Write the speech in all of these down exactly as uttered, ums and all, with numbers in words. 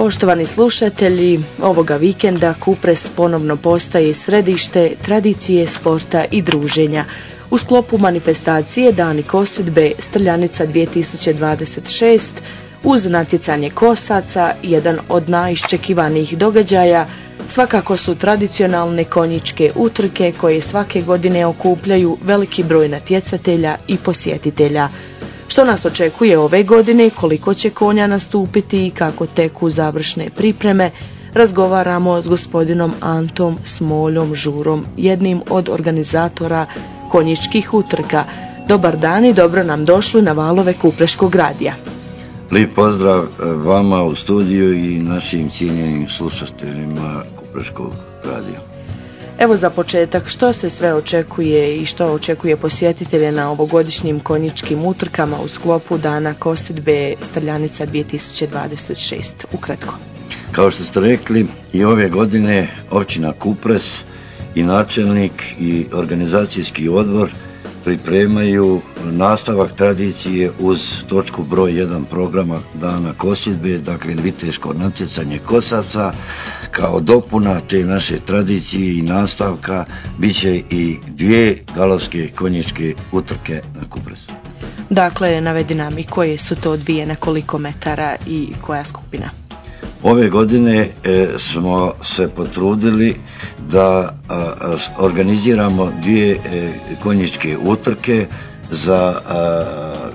Poštovani slušatelji, ovoga vikenda Kupres ponovno postaje središte tradicije, sporta i druženja. U sklopu manifestacije Dani kosidbe Strljanica dvije tisuće dvadeset šest uz natjecanje kosaca, jedan od najiščekivanijih događaja svakako su tradicionalne konjičke utrke koje svake godine okupljaju veliki broj natjecatelja i posjetitelja. Što nas očekuje ove godine, koliko će konja nastupiti i kako teku završne pripreme, razgovaramo s gospodinom Antom Smoljom Žurom, jednim od organizatora konjičkih utrka. Dobar dan i dobro nam došli na valove Kupreškog radija. Lijep pozdrav vama u studiju i našim cijenjenim slušateljima Kupreškog radija. Evo za početak, što se sve očekuje i što očekuje posjetitelje na ovogodišnjim konjičkim utrkama u sklopu Dana kosidbe Strljanica dvije tisuće dvadeset šest? Ukratko. Kao što ste rekli, i ove godine općina Kupres i načelnik i organizacijski odbor pripremaju nastavak tradicije uz točku broj jedan programa Dana kosidbe, dakle viteško natjecanje kosaca. Kao dopuna te naše tradicije i nastavka bit će i dvije galovske konjičke utrke na Kupresu. Dakle, navedi nam i koje su to dvije, na koliko metara i koja skupina? Ove godine e, smo se potrudili da a, a, organiziramo dvije e, konjičke utrke za a,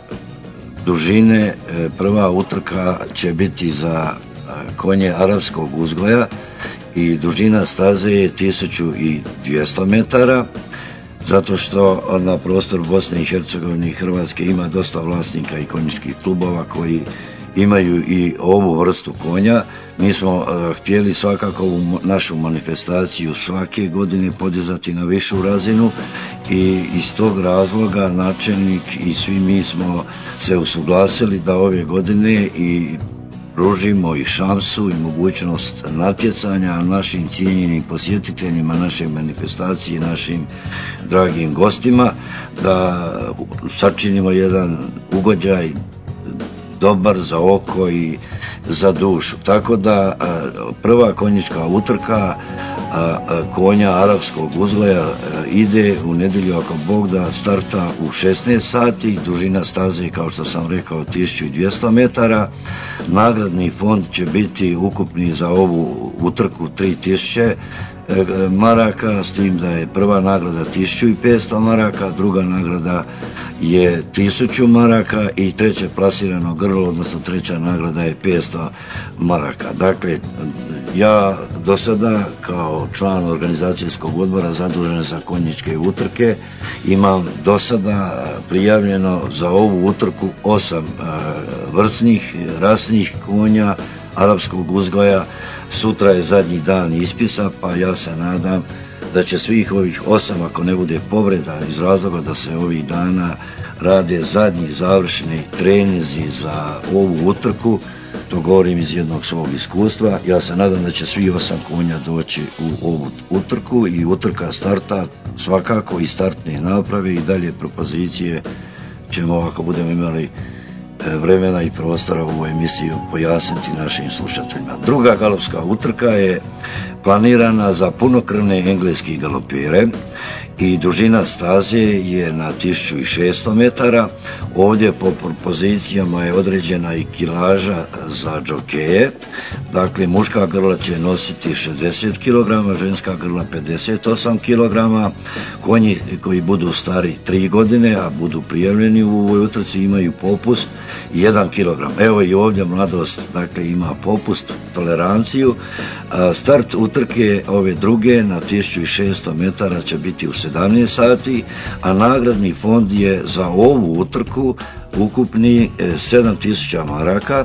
dužine. E, prva utrka će biti za a, konje arapskog uzgoja i dužina staze je tisuću dvjesto metara, zato što na prostoru Bosne i Hercegovine i Hrvatske ima dosta vlasnika i konjičkih klubova koji imaju i ovu vrstu konja. Mi smo uh, htjeli svakako ovu našu manifestaciju svake godine podizati na višu razinu i iz tog razloga načelnik i svi mi smo se usuglasili da ove godine i pružimo i šansu i mogućnost natjecanja našim cijenjenim posjetiteljima naše manifestacije, našim dragim gostima, da sačinimo jedan ugođaj dobar za oko i za dušu. Tako da prva konjička utrka konja arapskog uzgoja ide u nedjelju, ako Bog da, starta u šesnaest sati, dužina staze, kao što sam rekao, tisuću dvjesto metara. Nagradni fond će biti ukupni za ovu utrku tri tisuće maraka, s tim da je prva nagrada tisuću petsto maraka, druga nagrada je tisuću maraka i treće plasirano grlo, odnosno treća nagrada je petsto maraka. Dakle, ja do sada kao član organizacijskog odbora zadužen za konjičke utrke imam do sada prijavljeno za ovu utrku osam vrsnih rasnih konja arapskog uzgoja. Sutra je zadnji dan ispisa, pa ja se nadam da će svih ovih osam, ako ne bude povreda, iz razloga da se ovih dana rade zadnji završni treninzi za ovu utrku, to govorim iz jednog svog iskustva, ja se nadam da će svi osam konja doći u ovu utrku i utrka starta svakako i startne naprave i dalje propozicije ćemo, ako budemo imali vremena i prostora u ovoj emisiji, pojasniti našim slušateljima. Druga galopska utrka je planirana za punokrvne engleski galopere i dužina staze je na tisuću šesto metara. Ovdje po pozicijama je određena i kilaža za džokeje. Dakle, muška grla će nositi šezdeset kilograma, ženska grla pedeset osam kilograma. Konji koji budu stari tri godine, a budu prijavljeni u ovoj utrci, imaju popust jedan kilogram. Evo i ovdje mladost, dakle, ima popust, toleranciju. Start utrke ove druge na tisuću šesto metara će biti u sedamnaest sati, a nagradni fond je za ovu utrku ukupni sedam tisuća maraka.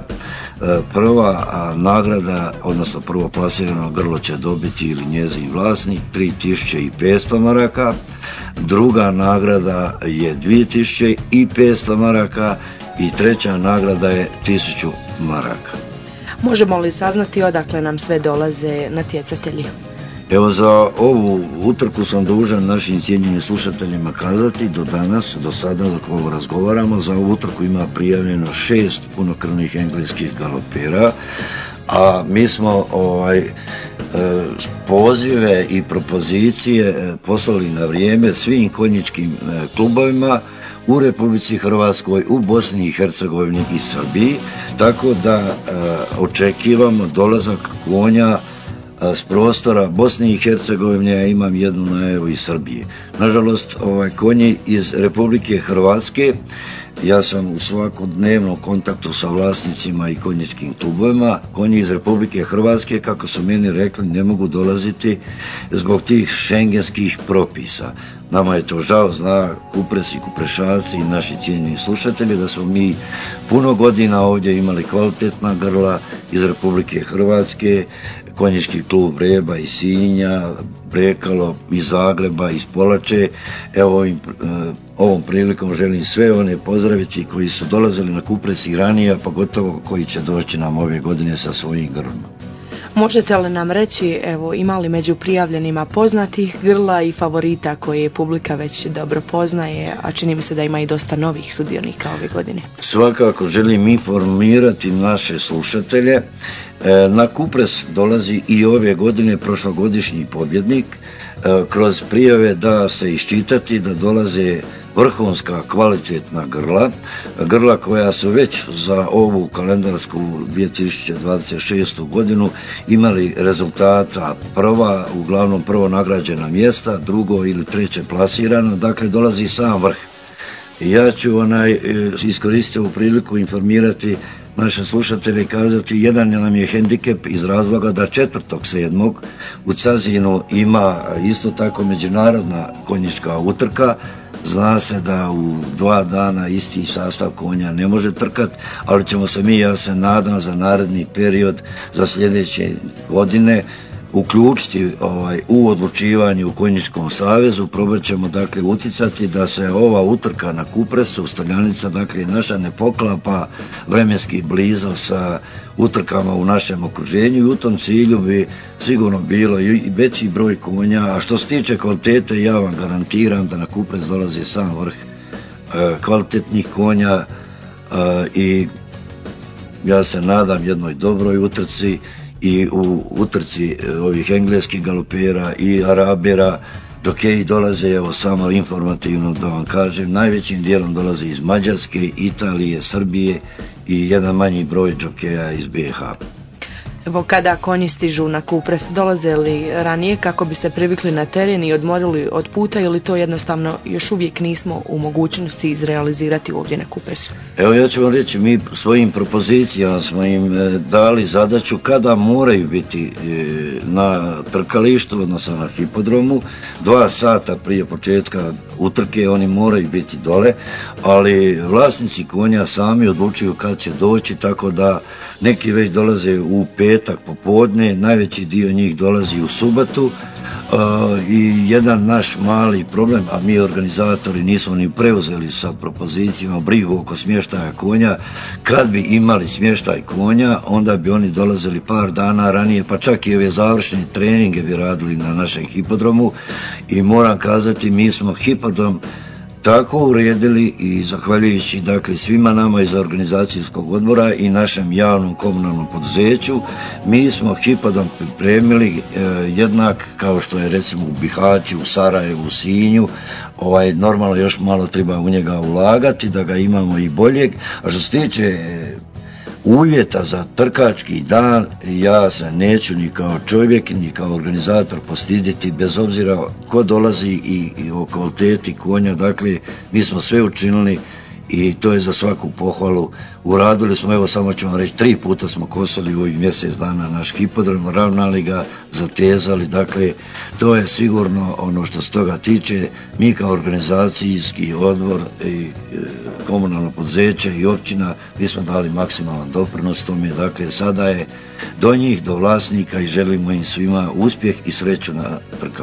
Prva nagrada, odnosno prvo plasirano grlo će dobiti ili njezin vlasnik tri tisuće petsto maraka, druga nagrada je dvije tisuće petsto maraka i treća nagrada je tisuću maraka. Možemo li saznati odakle nam sve dolaze natjecatelji? Evo, za ovu utrku sam dužan našim cijenjenim slušateljima kazati, do danas, do sada dok ovo razgovaramo, za ovu utrku ima prijavljeno šest punokrvnih engleskih galopera, a mi smo ovaj, pozive i propozicije poslali na vrijeme svim konjičkim klubovima u Republici Hrvatskoj, u Bosni i Hercegovini i Srbiji, tako da očekivamo dolazak konja s prostora Bosne i Hercegovine, ja imam jednu najavu iz Srbije. Nažalost, ovaj, konji iz Republike Hrvatske, ja sam u svakodnevnom kontaktu sa vlasnicima i konjičkim klubovima, konji iz Republike Hrvatske, kako su meni rekli, ne mogu dolaziti zbog tih šengenskih propisa. Nama je to žao, zna Kupres i Kuprešaci i naši cijenjeni slušatelji da smo mi puno godina ovdje imali kvalitetna grla iz Republike Hrvatske, konjički klub Vreba iz Sinja, Brekalo iz Zagreba, iz Polače. Evo ovim, ovom prilikom želim sve one pozdraviti koji su dolazili na Kupres i ranije, a pogotovo koji će doći nam ove godine sa svojim grlima. Možete li nam reći, evo, ima li među prijavljenima poznatih grla i favorita koje publika već dobro poznaje, a čini mi se da ima i dosta novih sudionika ove godine? Svakako želim informirati naše slušatelje. Na Kupres dolazi i ove godine prošlogodišnji pobjednik. Kroz prijave da se iščitati da dolaze vrhunska kvalitetna grla, grla koja su već za ovu kalendarsku dvije tisuće dvadeset šestu godinu imali rezultata prva, uglavnom prvo nagrađena mjesta, drugo ili treće plasirano, dakle dolazi sam vrh. Ja ću onaj, iskoristiti ovu priliku informirati naše slušatelje i kazati, jedan nam je hendikep iz razloga da četvrtog sedmog u Cazinu ima isto tako međunarodna konjička utrka. Zna se da u dva dana isti sastav konja ne može trkat, ali ćemo se mi, ja se nadam, za naredni period, za sljedeće godine uključiti ovaj, u odlučivanje u Konjičkom savezu. Probat ćemo dakle uticati da se ova utrka na Kupresu, Streljanica, dakle naša, ne poklapa vremenski blizo sa utrkama u našem okruženju, i u tom cilju bi sigurno bilo i veći broj konja. A što se tiče kvalitete, ja vam garantiram da na Kupres dolazi sam vrh e, kvalitetnih konja e, i ja se nadam jednoj dobroj utrci, i u utrci ovih engleskih galopera i arabera. Džokeji dolaze, evo samo informativno da vam kažem, najvećim dijelom dolaze iz Mađarske, Italije, Srbije i jedan manji broj džokeja iz B i H. Evo, kada konji stižu na Kupres, dolaze li ranije kako bi se privikli na teren i odmorili od puta, ili to jednostavno još uvijek nismo u mogućnosti izrealizirati ovdje na Kupresu? Evo, ja ću vam reći, mi svojim propozicijama smo im dali zadaću kada moraju biti na trkalištu, odnosno na hipodromu, dva sata prije početka utrke oni moraju biti dole, ali vlasnici konja sami odlučuju kad će doći, tako da neki već dolaze u petak popodne, najveći dio njih dolazi u subotu. Uh, i jedan naš mali problem, a mi organizatori nismo ni preuzeli sa propozicijama brigu oko smještaja konja. Kad bi imali smještaj konja, onda bi oni dolazili par dana ranije, pa čak i ove završne treninge bi radili na našem hipodromu, i moram kazati, mi smo hipodrom tako uredili i zahvaljujući dakle svima nama iz organizacijskog odbora i našem javnom komunalnom poduzeću, mi smo hipodrom pripremili e, jednak kao što je recimo u Bihaću, u Sarajevu, u Sinju. Ovaj, normalno još malo treba u njega ulagati da ga imamo i boljeg. A što se tiče e, uvjeta za trkački dan, ja se neću ni kao čovjek ni kao organizator postiditi, bez obzira ko dolazi i, i o kvaliteti konja. Dakle, mi smo sve učinili i to je za svaku pohvalu. Uradili smo, evo samo ću vam reći, tri puta smo kosili u ovih mjesec dana naš hipodrom, ravnali ga, zatezali, dakle to je sigurno ono što se toga tiče. Mi kao organizacijski odbor i komunalno poduzeće i općina, mi smo dali maksimalan doprinos tome, dakle sada je do njih, do vlasnika, i želimo im svima uspjeh i sreću na trkalištu.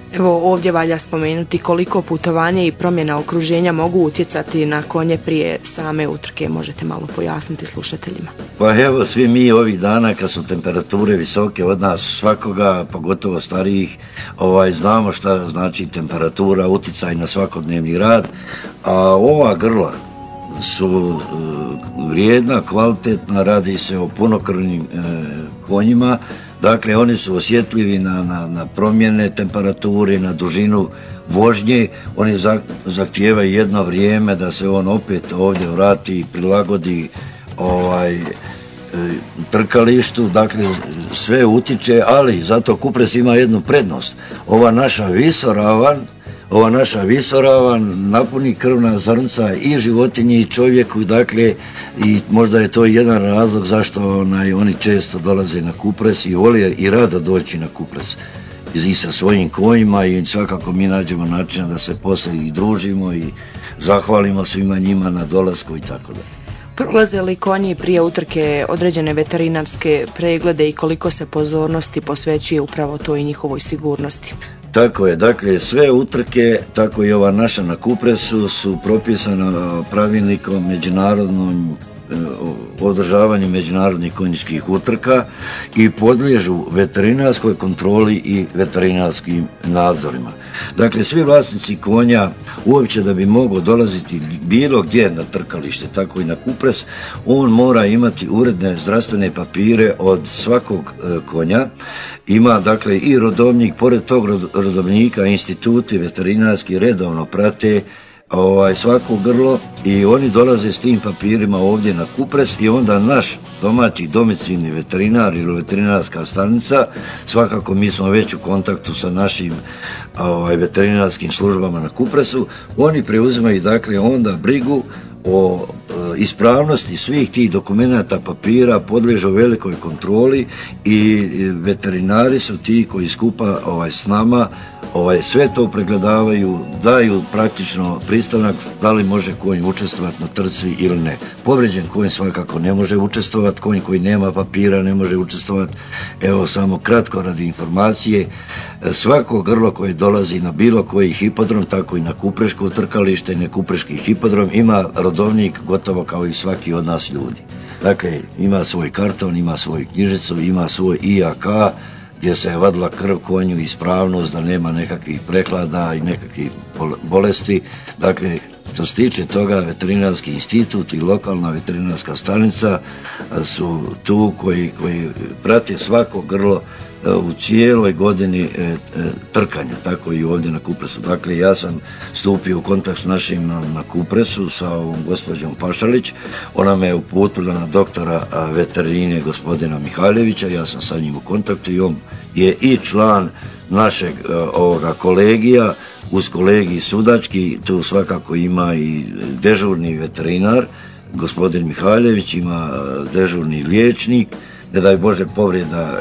Evo ovdje valja spomenuti koliko putovanje i promjena okruženja mogu utjecati na konje prije same utrke. Možete malo pojasniti slušateljima? Pa evo, svi mi ovih dana kad su temperature visoke od nas svakoga, pogotovo starijih, ovaj, znamo šta znači temperatura, utjecaj na svakodnevni rad, a ova grla su uh, vrijedna, kvalitetna, radi se o punokrvnim uh, konjima. Dakle, oni su osjetljivi na, na, na promjene temperature, na dužinu vožnje. Oni zahtijevaju jedno vrijeme da se on opet ovdje vrati i prilagodi ovaj, trkalištu. Dakle, sve utiče, ali zato Kupres ima jednu prednost. Ova naša visoravan, ova naša visoravan napuni krvna zrnca i životinji i čovjeku, dakle, i možda je to jedan razlog zašto onaj, oni često dolaze na Kupres i vole i rado doći na Kupres i sa svojim konjima, i svakako mi nađemo načina da se poslije i družimo i zahvalimo svima njima na dolasku i tako da. Prolaze li konji prije utrke određene veterinarske preglede i koliko se pozornosti posvećuje upravo toj njihovoj sigurnosti? Tako je, dakle sve utrke, tako i ova naša na Kupresu, su propisana pravilnikom međunarodnom održavanju međunarodnih konjičkih utrka i podliježu veterinarskoj kontroli i veterinarskim nadzorima. Dakle, svi vlasnici konja uopće da bi mogao dolaziti bilo gdje na trkalište, tako i na Kupres, on mora imati uredne zdravstvene papire od svakog konja. Ima dakle i rodovnik, pored tog rodovnika instituti veterinarski redovno prate ovaj, svako grlo i oni dolaze s tim papirima ovdje na Kupres i onda naš domaći domicilni veterinar ili veterinarska stanica, svakako mi smo već u kontaktu sa našim ovaj, veterinarskim službama na Kupresu, oni preuzimaju dakle onda brigu o e, ispravnosti svih tih dokumenata, papira, podliježu velikoj kontroli i veterinari su ti koji skupa ovaj, s nama ovaj, sve to pregledavaju, daju praktično pristanak da li može konj učestvovati na trci ili ne. Povređen konj svakako ne može učestvovati, konj koji nema papira ne može učestvovati. Evo samo kratko radi informacije, svako grlo koje dolazi na bilo koji hipodrom, tako i na kupreško trkalište, ne kupreški hipodrom, ima rodovnik gotovo kao i svaki od nas ljudi. Dakle, ima svoj karton, ima svoju knjižicu, ima svoj I A K gdje se je vadila krv konju, ispravnost, da nema nekakvih preklada i nekakvih bolesti. Dakle, što se tiče toga, veterinarski institut i lokalna veterinarska stanica su tu koji, koji prate svako grlo u cijeloj godini e, e, trkanja, tako i ovdje na Kupresu. Dakle, ja sam stupio u kontakt s našim na, na Kupresu sa ovom gospođom Pašalić, ona me je uputila na doktora veterine gospodina Mihajlovića, ja sam sa njim u kontaktu i on je i član našeg e, ovoga kolegija, uz kolegij sudački, tu svakako ima i dežurni veterinar, gospodin Mihajlović, ima dežurni liječnik, ne daj Bože povreda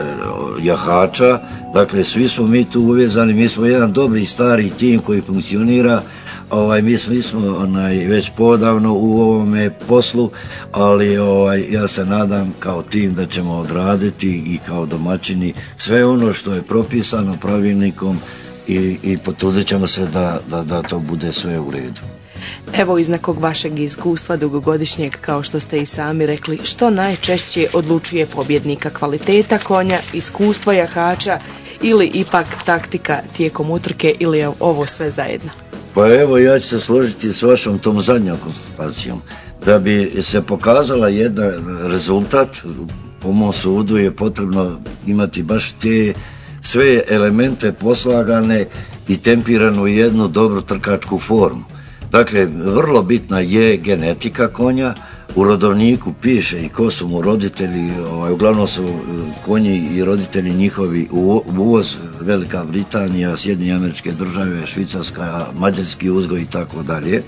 jahača, dakle svi smo mi tu uvezani, mi smo jedan dobri stari tim koji funkcionira, ovaj, mi smo, mi smo onaj, već podavno u ovome poslu, ali ovaj, ja se nadam kao tim da ćemo odraditi i kao domaćini sve ono što je propisano pravilnikom i, i potrudit ćemo se da, da, da to bude sve u redu. Evo, iz nekog vašeg iskustva dugogodišnjeg, kao što ste i sami rekli, što najčešće odlučuje pobjednika? Kvaliteta konja, iskustvo jahača ili ipak taktika tijekom utrke, ili je ovo sve zajedno? Pa evo, ja ću se složiti s vašom tom zadnjom konstatacijom. Da bi se pokazala jedan rezultat, po mom sudu je potrebno imati baš te sve elemente poslagane i tempiranu u jednu dobru trkačku formu. Dakle, vrlo bitna je genetika konja, u rodovniku piše i ko su mu roditelji, ovaj, uglavnom su konji i roditelji njihovi uvoz, Velika Britanija, Sjedinjene Američke Države, Švicarska, mađarski uzgoj i tako dalje.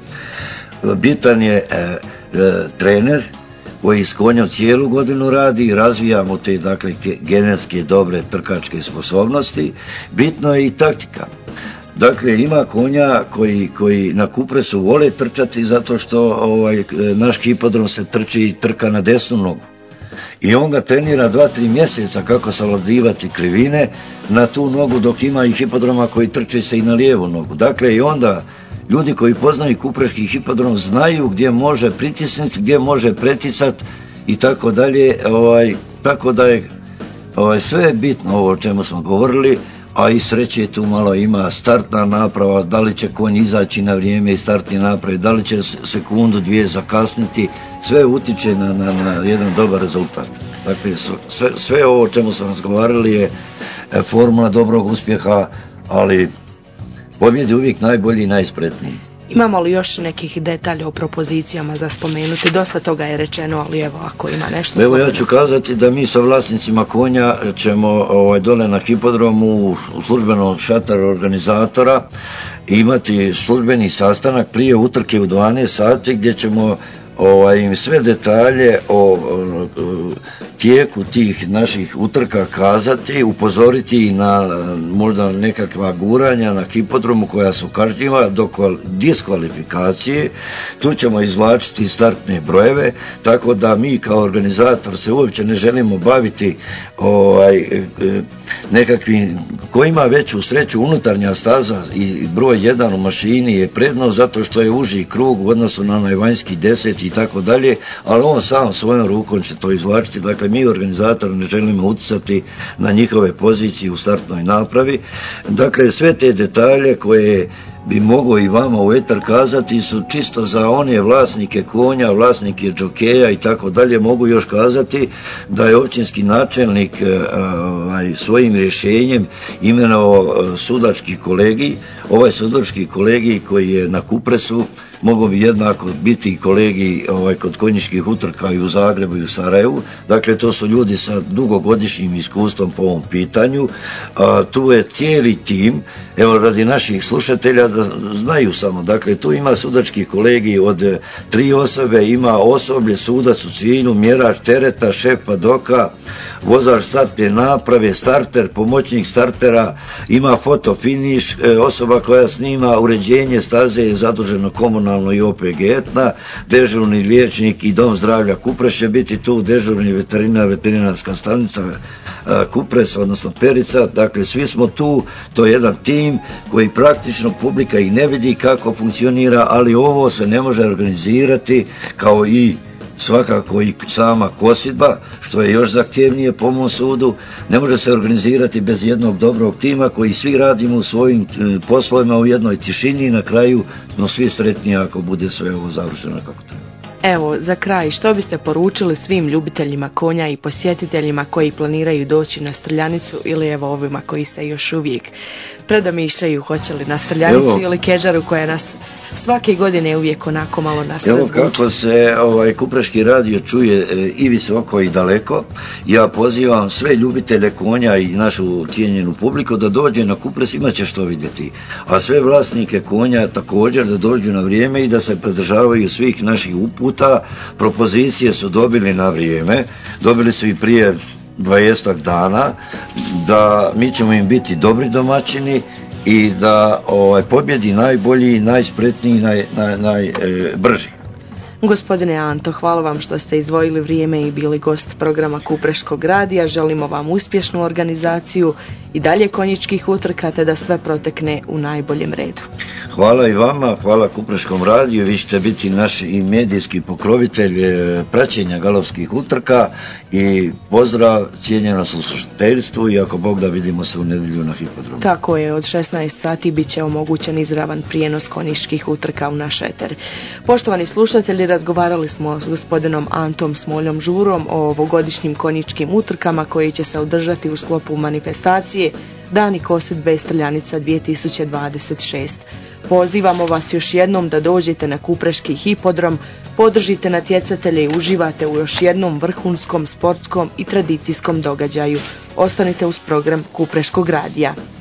Bitan je e, e, trener koji s konjom cijelu godinu radi i razvijamo te dakle, genetske dobre trkačke sposobnosti. Bitno je i taktika. Dakle, ima konja koji, koji na Kupresu vole trčati zato što ovaj, naš hipodrom se trči i trka na desnu nogu. I on ga trenira dva, tri mjeseca kako savladivati krivine, na tu nogu, dok ima i hipodroma koji trče se i na lijevu nogu. Dakle, i onda ljudi koji poznaju kupreški hipodrom znaju gdje može pritisnuti, gdje može preticati i tako dalje. Ovaj, tako da je ovaj, sve je bitno ovo o čemu smo govorili, a i sreće tu malo ima. Startna naprava, da li će konj izaći na vrijeme i startni napravi, da li će sekundu, dvije zakasniti, sve utiče na, na, na jedan dobar rezultat. Dakle, sve, sve ovo o čemu smo razgovarali je formula dobrog uspjeha, ali pobjedi uvijek najbolji i najspretniji. Imamo li još nekih detalja o propozicijama za spomenuti? Dosta toga je rečeno, ali evo ako ima nešto. Evo ja ću kazati da mi sa vlasnicima konja ćemo ovaj, dole na hipodromu u službenom šataru organizatora imati službeni sastanak prije utrke u dvanaest sati gdje ćemo ovaj, im sve detalje o, o, o tijeku tih naših utrka kazati, upozoriti na možda nekakva guranja na hipodromu koja su kažnjiva do diskvalifikacije. Tu ćemo izvlačiti startne brojeve, tako da mi kao organizator se uopće ne želimo baviti ovaj, nekakvim, ko ima veću sreću, unutarnja staza i broj jedan u mašini je prednost zato što je uži krug u odnosu na onaj vanjski deset i tako dalje, ali on sam svojom rukom će to izvlačiti. Dakle, mi organizatori ne želimo utjecati na njihove pozicije u startnoj napravi. Dakle, sve te detalje koje bi mogao i vama u etar kazati su čisto za one vlasnike konja, vlasnike džokeja i tako dalje. Mogu još kazati da je općinski načelnik ovaj, svojim rješenjem imenovao sudački kolegij. Ovaj sudački kolegij koji je na Kupresu mogao bi jednako biti kolegij ovaj, kod konjičkih utrka i u Zagrebu i u Sarajevu. Dakle, to su ljudi sa dugogodišnjim iskustvom po ovom pitanju. A, tu je cijeli tim, evo radi naših slušatelja da znaju samo, dakle, tu ima sudački kolegij od tri osobe, ima osoblje, sudac u civilju, mjerač tereta, šef padoka, vozač startne naprave, starter, pomoćnik startera, ima fotofiniš, osoba koja snima uređenje staze je zaduženo komunalno i O P G etna, dežurni liječnik i dom zdravlja Kupres će biti tu, dežurni veterinar, veterinarska stanica Kupres, odnosno Perica, dakle svi smo tu, to je jedan tim koji praktično publika i ne vidi kako funkcionira, ali ovo se ne može organizirati kao i svakako i sama kosidba, što je još zahtjevnije po mom sudu, ne može se organizirati bez jednog dobrog tima koji svi radimo u svojim poslovima u jednoj tišini i na kraju smo svi sretni ako bude sve ovo završeno kako treba. Evo, za kraj, što biste poručili svim ljubiteljima konja i posjetiteljima koji planiraju doći na Strljanicu ili evo ovima koji se još uvijek predomišljaju hoće li na Strljanicu evo, ili Keđaru koja nas svake godine uvijek onako malo nas razvuče. Evo kako se ovaj Kupreški radio čuje e, i visoko i daleko, ja pozivam sve ljubitelje konja i našu cijenjenu publiku da dođe na Kupres, imat će što vidjeti, a sve vlasnike konja također da dođu na vrijeme i da se pridržavaju svih naših uputa. Propozicije su dobili na vrijeme, dobili su i prije dvadesetak dana, da mi ćemo im biti dobri domaćini i da ovaj, pobjedi najbolji, najspretniji, naj, naj, najbrži. Gospodine Anto, hvala vam što ste izdvojili vrijeme i bili gost programa Kupreškog radija. Želimo vam uspješnu organizaciju i dalje konjičkih utrka te da sve protekne u najboljem redu. Hvala i vama, hvala Kupreškom radiju, vi ćete biti naš i medijski pokrovitelj praćenja galopskih utrka i pozdrav cijenjeno slušateljstvu i ako Bog da vidimo se u nedjelju na hipodromu. Tako je, od šesnaest sati bit će omogućen izravan prijenos konjičkih utrka u naš eter. Poštovani slušatelji, razgovarali smo s gospodinom Antom Smoljom Žurom o ovogodišnjim konjičkim utrkama koji će se održati u sklopu manifestacije Dani kosidbe Strljanica dvije tisuće dvadeset šest. Pozivamo vas još jednom da dođete na Kupreški hipodrom, podržite natjecatelje i uživate u još jednom vrhunskom sportskom i tradicijskom događaju. Ostanite uz program Kupreškog radija.